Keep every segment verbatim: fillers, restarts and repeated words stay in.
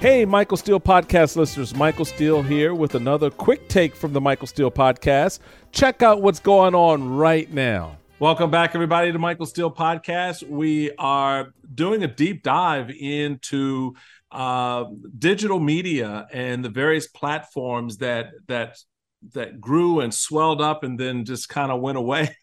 Hey, Michael Steele podcast listeners, Michael Steele here with another quick take from the Michael Steele podcast. Check out what's going on right now. Welcome back, everybody, to Michael Steele podcast. We are doing a deep dive into uh, digital media and the various platforms that that that grew and swelled up and then just kind of went away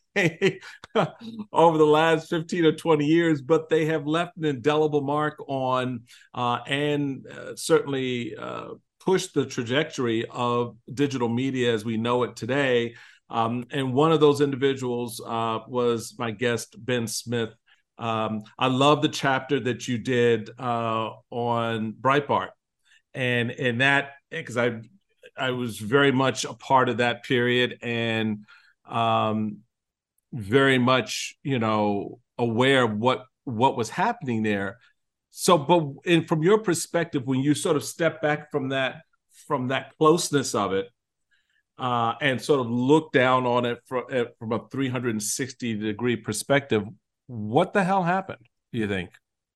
over the last fifteen or twenty years, but they have left an indelible mark on uh, and uh, certainly uh, pushed the trajectory of digital media as we know it today. Um, and one of those individuals uh, was my guest, Ben Smith. Um, I love the chapter that you did uh, on Breitbart. And, and that, because I, I was very much a part of that period and um, very much, you know, aware of what, what was happening there. So, but in, from your perspective, when you sort of step back from that, from that closeness of it, Uh, and sort of look down on it from, from a three hundred sixty degree perspective, what the hell happened, do you think?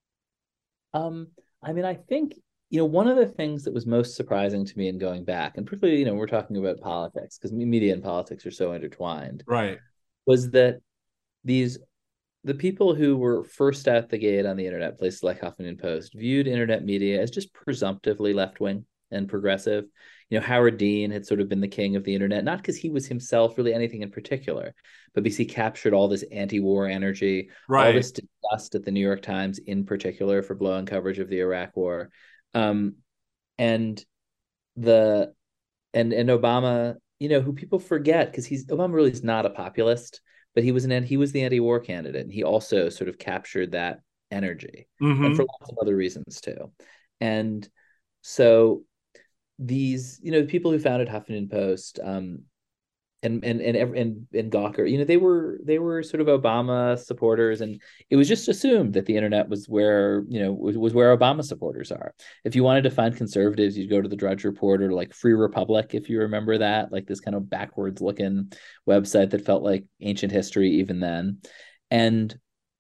Um, I mean, I think, you know, one of the things that was most surprising to me in going back, and particularly, you know, we're talking about politics because media and politics are so intertwined, right? Was that these, the people who were first out the gate on the internet, places like Huffington Post, viewed internet media as just presumptively left-wing and progressive. You know, Howard Dean had sort of been the king of the internet, not because he was himself really anything in particular, but because he captured all this anti-war energy, right. all this disgust at the New York Times in particular for blowing coverage of the Iraq War. Um, and the and and Obama, you know, who people forget because he's Obama really is not a populist, but he was an he was the anti-war candidate, and he also sort of captured that energy, mm-hmm. and for lots of other reasons too. And so these, you know, the people who founded Huffington Post, um, and and and and and Gawker, you know, they were they were sort of Obama supporters, and it was just assumed that the internet was where, you know, was, was where Obama supporters are. If you wanted to find conservatives, you'd go to the Drudge Report or like Free Republic, if you remember that, like this kind of backwards looking website that felt like ancient history even then, and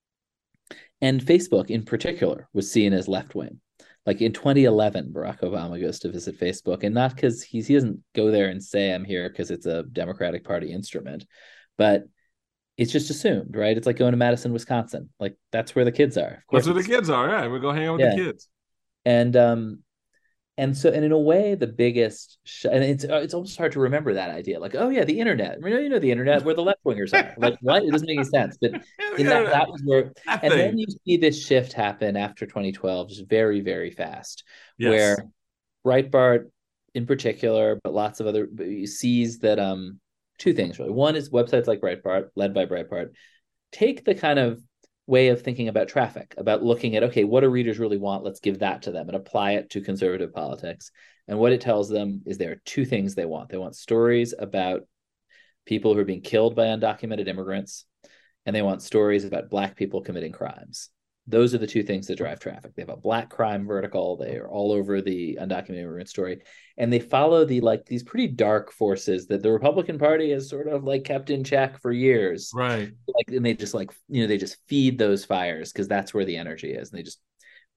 and Facebook in particular was seen as left wing. Like in twenty eleven, Barack Obama goes to visit Facebook, and not because he's, he doesn't go there and say, I'm here because it's a Democratic Party instrument, but it's just assumed, right? It's like going to Madison, Wisconsin. Like that's where the kids are. Of course That's where the kids are, right? We're going to hang out with yeah. the kids. And, um, and so, and in a way, the biggest, sh- and it's it's almost hard to remember that idea. Like, oh yeah, the internet. You know, you know the internet where the left wingers are. Like, what? It doesn't make any sense. But in that, that was where, and then you see this shift happen after twenty twelve, just very, very fast, yes. Where Breitbart, in particular, but lots of other sees that um two things really. One is websites like Breitbart, led by Breitbart, take the kind of way of thinking about traffic, about looking at, okay, what do readers really want? Let's give that to them and apply it to conservative politics. And what it tells them is there are two things they want. They want stories about people who are being killed by undocumented immigrants, and they want stories about Black people committing crimes. Those are the two things that drive traffic. They have a Black crime vertical. They are all over the undocumented immigrant story. And they follow the like these pretty dark forces that the Republican Party has sort of like kept in check for years. Right. Like, and they just like, you know, they just feed those fires because that's where the energy is. And they just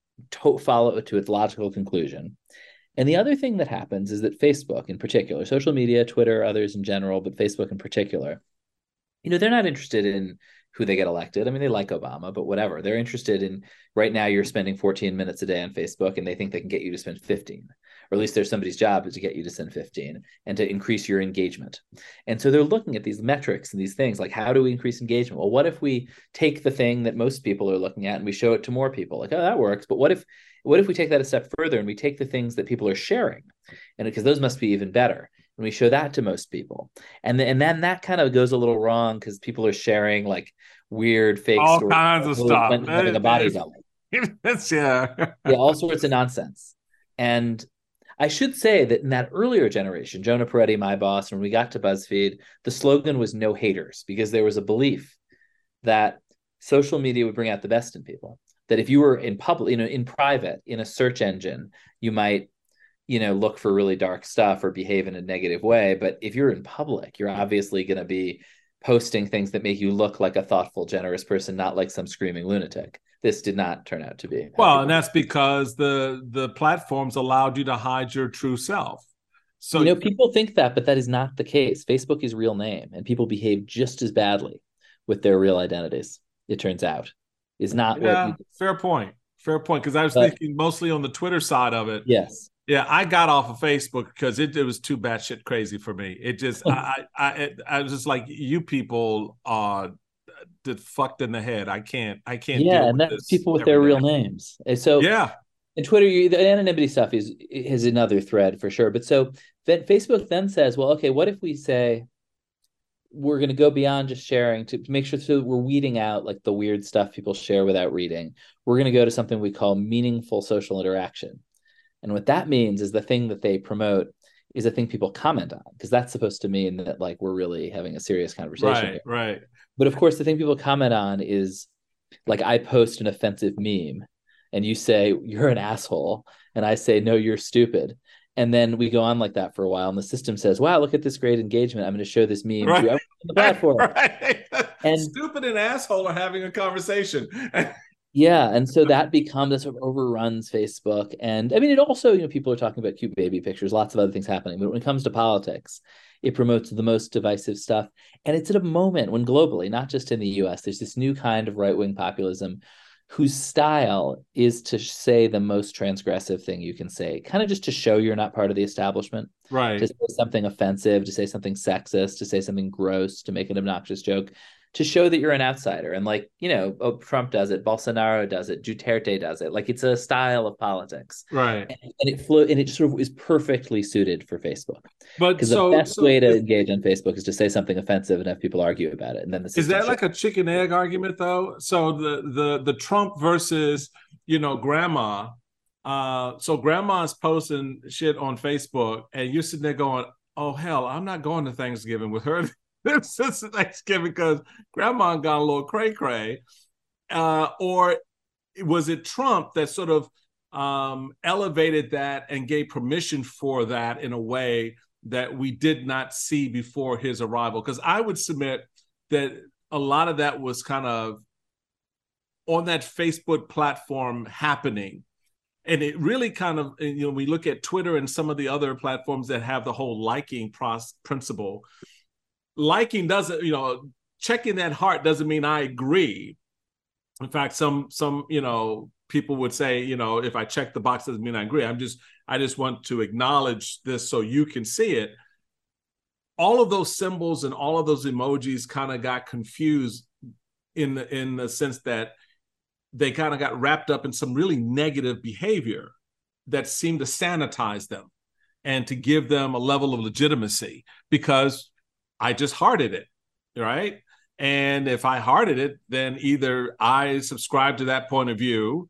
to- follow it to its logical conclusion. And the other thing that happens is that Facebook in particular, social media, Twitter, others in general, but Facebook in particular, you know, they're not interested in who they get elected. I mean, they like Obama, but whatever. They're interested in right now you're spending fourteen minutes a day on Facebook and they think they can get you to spend fifteen. Or at least there's somebody's job is to get you to send fifteen and to increase your engagement. And so they're looking at these metrics and these things like, how do we increase engagement? Well, what if we take the thing that most people are looking at and we show it to more people? Like, oh, that works. But what if what if we take that a step further and we take the things that people are sharing? And because those must be even better. And we show that to most people. And, th- and then that kind of goes a little wrong because people are sharing like weird fake all stories. kinds of stuff. Having a body double. yeah. yeah, all sorts of nonsense. And I should say that in that earlier generation, Jonah Peretti, my boss, when we got to BuzzFeed, the slogan was no haters because there was a belief that social media would bring out the best in people. That if you were in public, you know, in private, in a search engine, you might, you know, look for really dark stuff or behave in a negative way. But if you're in public, you're obviously going to be posting things that make you look like a thoughtful, generous person, not like some screaming lunatic. this did not turn out to be. Well, and that's because the the platforms allowed you to hide your true self. So you know, people think that, but that is not the case. Facebook is real name, and people behave just as badly with their real identities. It turns out, is not yeah, what. You fair point. Fair point. Because I was but, thinking mostly on the Twitter side of it. Yes. Yeah, I got off of Facebook because it, it was too batshit crazy for me. It just, I, I, I, I was just like, you people are did fucked in the head. I can't, I can't. Yeah, deal and with that's this people with their day. real names. And so yeah, and Twitter, you, the anonymity stuff is is another thread for sure. But so then Facebook then says, well, okay, what if we say we're going to go beyond just sharing to, to make sure so we're weeding out like the weird stuff people share without reading. We're going to go to something we call meaningful social interaction. And what that means is the thing that they promote is a thing people comment on, because that's supposed to mean that like we're really having a serious conversation. Right, here. right. But of course, the thing people comment on is like I post an offensive meme and you say you're an asshole and I say no, you're stupid. And then we go on like that for a while, and the system says, "Wow, look at this great engagement! I'm going to show this meme right. to everyone on the platform." Right. And stupid and asshole are having a conversation. yeah, and so that becomes that sort of overruns Facebook. And I mean, it also, you know, people are talking about cute baby pictures, lots of other things happening. But when it comes to politics, it promotes the most divisive stuff. And it's at a moment when globally, not just in the U S, there's this new kind of right-wing populism whose style is to say the most transgressive thing you can say, kind of just to show you're not part of the establishment. Right. To say something offensive, to say something sexist, to say something gross, to make an obnoxious joke, to show that you're an outsider. And like, you know, oh, Trump does it, Bolsonaro does it, Duterte does it. Like it's a style of politics. Right. And, and it flow and it sort of is perfectly suited for Facebook. But because so, the best so way to is, engage on Facebook is to say something offensive and have people argue about it. And then the is that shows. like a chicken egg argument though? So the the the Trump versus, you know, grandma. Uh, so grandma's posting shit on Facebook and you're sitting there going, oh hell, I'm not going to Thanksgiving with her. This is Thanksgiving because grandma got a little cray cray. Uh, or was it Trump that sort of um, elevated that and gave permission for that in a way that we did not see before his arrival? Because I would submit that a lot of that was kind of on that Facebook platform happening. And it really kind of, you know, we look at Twitter and some of the other platforms that have the whole liking process, principle. Liking doesn't, you know, checking that heart doesn't mean I agree. In fact, some, some, you know, people would say, you know, if I check the box doesn't mean I agree. I'm just, I just want to acknowledge this so you can see it. All of those symbols and all of those emojis kind of got confused in the, in the sense that they kind of got wrapped up in some really negative behavior that seemed to sanitize them and to give them a level of legitimacy because I just hearted it, right? And if I hearted it, then either I subscribe to that point of view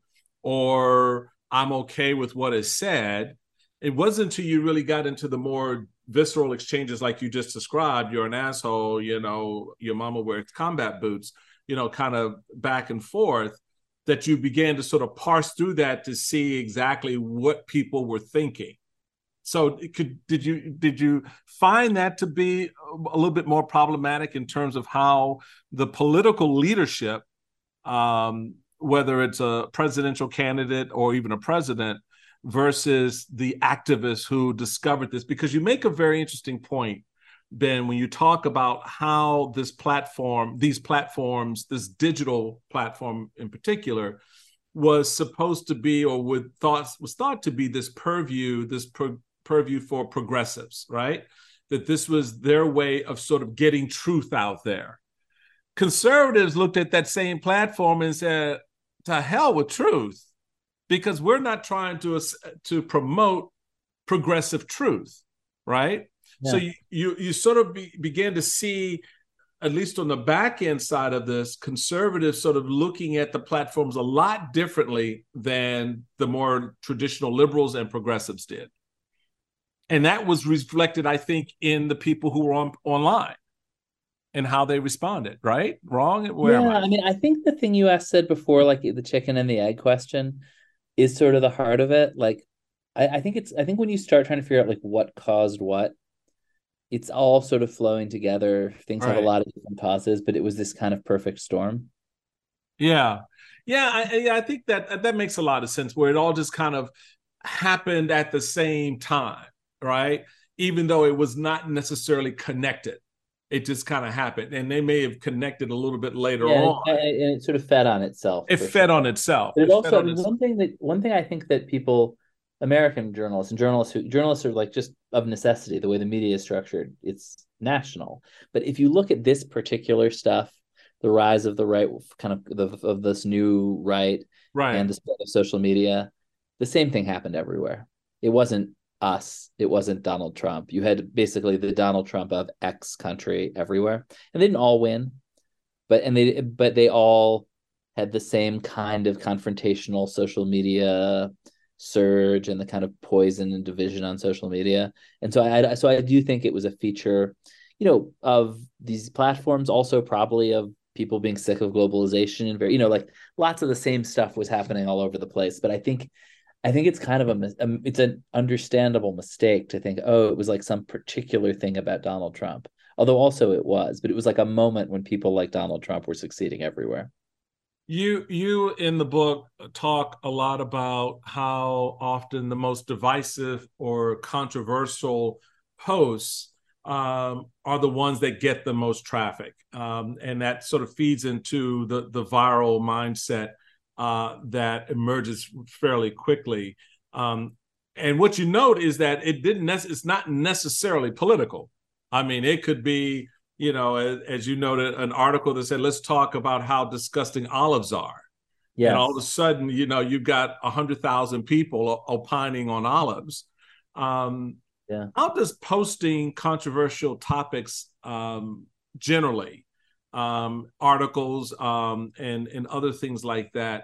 or I'm okay with what is said. It wasn't until you really got into the more visceral exchanges like you just described, you're an asshole, you know, your mama wears combat boots, you know, kind of back and forth, that you began to sort of parse through that to see exactly what people were thinking. So could, did you did you find that to be a little bit more problematic in terms of how the political leadership, um, whether it's a presidential candidate or even a president, versus the activists who discovered this? Because you make a very interesting point, Ben, when you talk about how this platform, these platforms, this digital platform in particular, was supposed to be, or would thought was thought to be this purview, this pur- purview for progressives, right? That this was their way of sort of getting truth out there. Conservatives looked at that same platform and said, to hell with truth, because we're not trying to, to promote progressive truth, right? Yeah. So you, you you sort of be, began to see, at least on the back end side of this, conservatives sort of looking at the platforms a lot differently than the more traditional liberals and progressives did. And that was reflected, I think, in the people who were on online and how they responded, right? Wrong? Where yeah, am I? I mean, I think the thing you asked said before, like the chicken and the egg question, is sort of the heart of it. Like, I, I think it's, I think when you start trying to figure out like what caused what, it's all sort of flowing together. Things right. have a lot of different causes, but it was this kind of perfect storm. Yeah. Yeah, I, I I think that that makes a lot of sense where it all just kind of happened at the same time, right? Even though it was not necessarily connected. It just kind of happened. And they may have connected a little bit later Yeah, on. and it, and it sort of fed on itself It for sure. fed on itself. But it It fed also, I on mean, its one thing that one thing I think that people, American journalists and journalists who journalists are like just of necessity, the way the media is structured, it's national. But if you look at this particular stuff, the rise of the right, kind of the, of this new right, and right. the spread of social media, the same thing happened everywhere. It wasn't us. It wasn't Donald Trump. You had basically the Donald Trump of X country everywhere, and they didn't all win, but and they but they all had the same kind of confrontational social media surge and the kind of poison and division on social media. And so I so I do think it was a feature, you know, of these platforms, also probably of people being sick of globalization and very, you know, like lots of the same stuff was happening all over the place. But I think I think it's kind of a, a it's an understandable mistake to think, oh, it was like some particular thing about Donald Trump. Although also it was, but it was like a moment when people like Donald Trump were succeeding everywhere. You you in the book talk a lot about how often the most divisive or controversial posts um, are the ones that get the most traffic, um, and that sort of feeds into the the viral mindset uh, that emerges fairly quickly. Um, and what you note is that it didn't. Nec- it's not necessarily political. I mean, it could be, you know, as, as you noted, an article that said, let's talk about how disgusting olives are. And all of a Yes. sudden, you know, you've got one hundred thousand people opining on olives. Um, Yeah. how does posting controversial topics um, generally, um, articles um, and, and other things like that,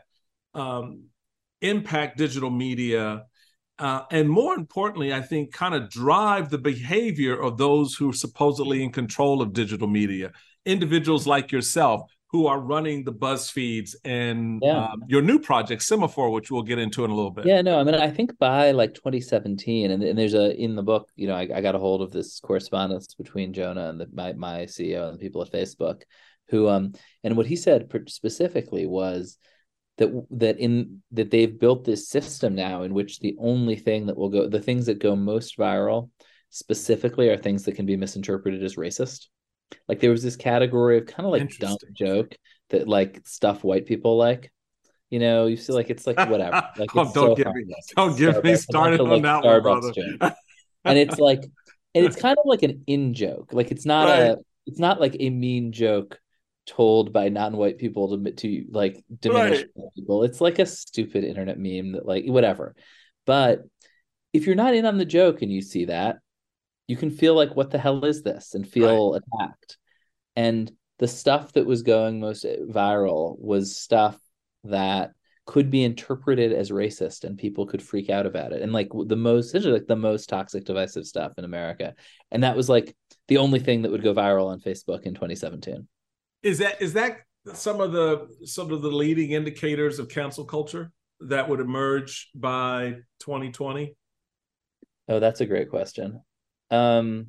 um, impact digital media uh, and more importantly, I think kind of drive the behavior of those who are supposedly in control of digital media, individuals like yourself who are running the BuzzFeeds and Yeah. um, your new project, Semaphore, which we'll get into in a little bit. Yeah, no, I mean, I think by like twenty seventeen, and, and there's a in the book, you know, I, I got a hold of this correspondence between Jonah and the, my my C E O and the people at Facebook, who um, and what he said specifically was that that in that they've built this system now in which the only thing that will go, the things that go most viral, specifically are things that can be misinterpreted as racist. Like there was this category of kind of like dumb Interesting. joke that like stuff white people like. You know, you see, like it's like whatever, like Oh, it's don't so get me, harmless. don't It's get me Starbucks, a bunch started of on like that one, Starbucks brother. jokes, and it's like, and it's kind of like an in joke. Like it's not Right, a, it's not like a mean joke told by non-white people to to like diminish right, people. It's like a stupid internet meme that like whatever. But if you're not in on the joke and you see that, you can feel like, what the hell is this, and right. feel attacked. And the stuff that was going most viral was stuff that could be interpreted as racist and people could freak out about it. And like the most, essentially like the most toxic, divisive stuff in America. And that was like the only thing that would go viral on Facebook in twenty seventeen. Is that is that some of the some of the leading indicators of cancel culture that would emerge by twenty twenty? Oh, that's a great question. Um,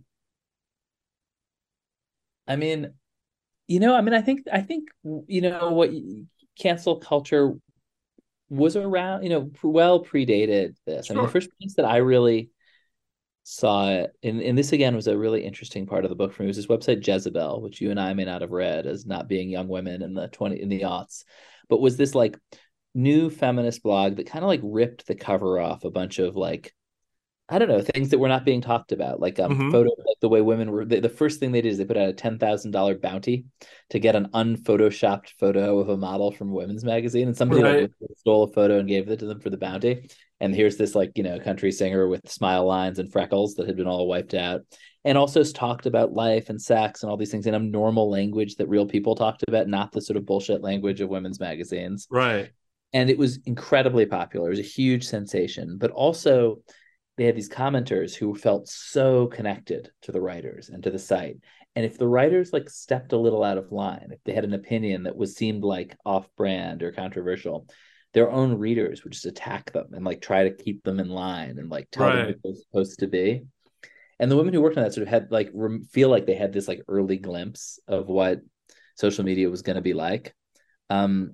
I mean, you know, I mean, I think, I think, you know, what cancel culture was around, you know, well predated this. I mean, the Sure. first place that I really saw it, and, and this again was a really interesting part of the book for me, was this website Jezebel, which you and I may not have read as not being young women in the twenty in the aughts, but was this like new feminist blog that kind of like ripped the cover off a bunch of like, I don't know, things that were not being talked about, like um Mm-hmm. photo, like the way women were. The, the first thing they did is they put out a ten thousand dollar bounty to get an unphotoshopped photo of a model from a women's magazine, and somebody like Right. stole a photo and gave it to them for the bounty. And here's this like, you know, country singer with smile lines and freckles that had been all wiped out, and also talked about life and sex and all these things in a normal language that real people talked about, not the sort of bullshit language of women's magazines. Right. And it was incredibly popular. It was a huge sensation, but also they had these commenters who felt so connected to the writers and to the site. And if the writers like stepped a little out of line, if they had an opinion that was seemed like off-brand or controversial, their own readers would just attack them and like try to keep them in line and like tell them who Right. they're supposed to be. And the women who worked on that sort of had like rem- feel like they had this like early glimpse of what social media was going to be like. Um,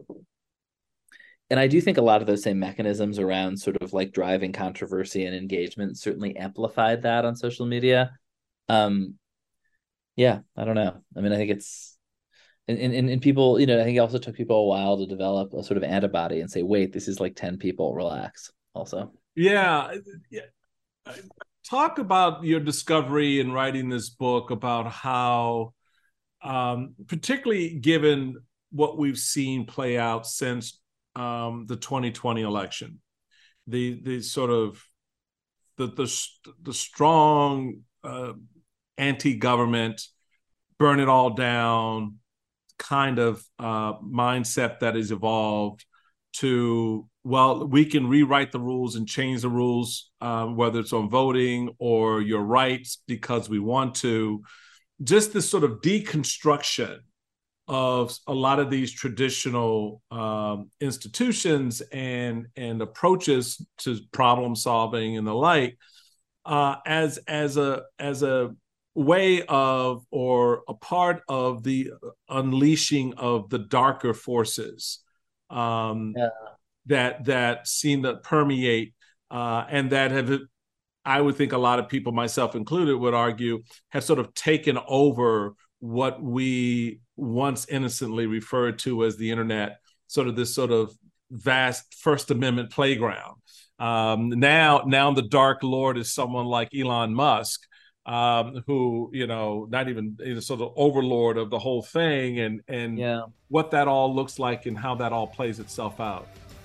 and I do think a lot of those same mechanisms around sort of like driving controversy and engagement certainly amplified that on social media. Um, yeah, I don't know. I mean, I think it's, and, and, and people, you know, I think it also took people a while to develop a sort of antibody and say, wait, this is like ten people, relax also. Yeah. yeah. Talk about your discovery in writing this book about how, um, particularly given what we've seen play out since um, the twenty twenty election, the the sort of the the, the strong uh, anti-government, burn it all down kind of uh, mindset that has evolved to, well, we can rewrite the rules and change the rules, um, whether it's on voting or your rights because we want to. Just this sort of deconstruction of a lot of these traditional um, institutions and and approaches to problem solving and the like, uh, as as a as a way of or a part of the unleashing of the darker forces um, yeah. that that seem to permeate uh, and that have, I would think a lot of people, myself included, would argue, have sort of taken over what we once innocently referred to as the internet, sort of this sort of vast First Amendment playground. Um, now, now the Dark Lord is someone like Elon Musk, um, who, you know, not even you know, sort of overlord of the whole thing, and and yeah. what that all looks like and how that all plays itself out.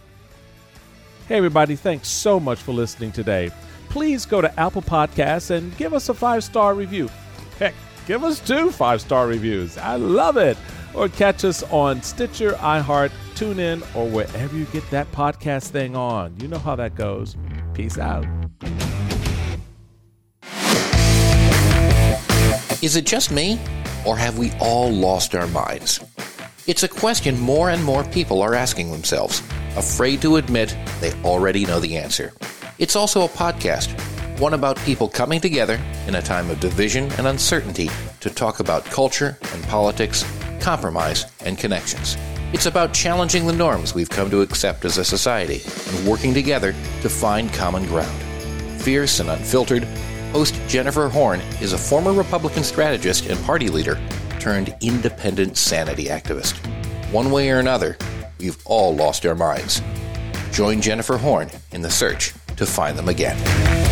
Hey, everybody, thanks so much for listening today. Please go to Apple Podcasts and give us a five-star review. Heck, give us two five-star reviews. I love it. Or catch us on Stitcher, iHeart, TuneIn, or wherever you get that podcast thing on. You know how that goes. Peace out. Is it just me, or have we all lost our minds? It's a question more and more people are asking themselves, afraid to admit they already know the answer. It's also a podcast, one about people coming together in a time of division and uncertainty to talk about culture and politics, compromise and connections. It's about challenging the norms we've come to accept as a society and working together to find common ground. Fierce and unfiltered, host Jennifer Horn is a former Republican strategist and party leader turned independent sanity activist. One way or another, we've all lost our minds. Join Jennifer Horn in the search to find them again.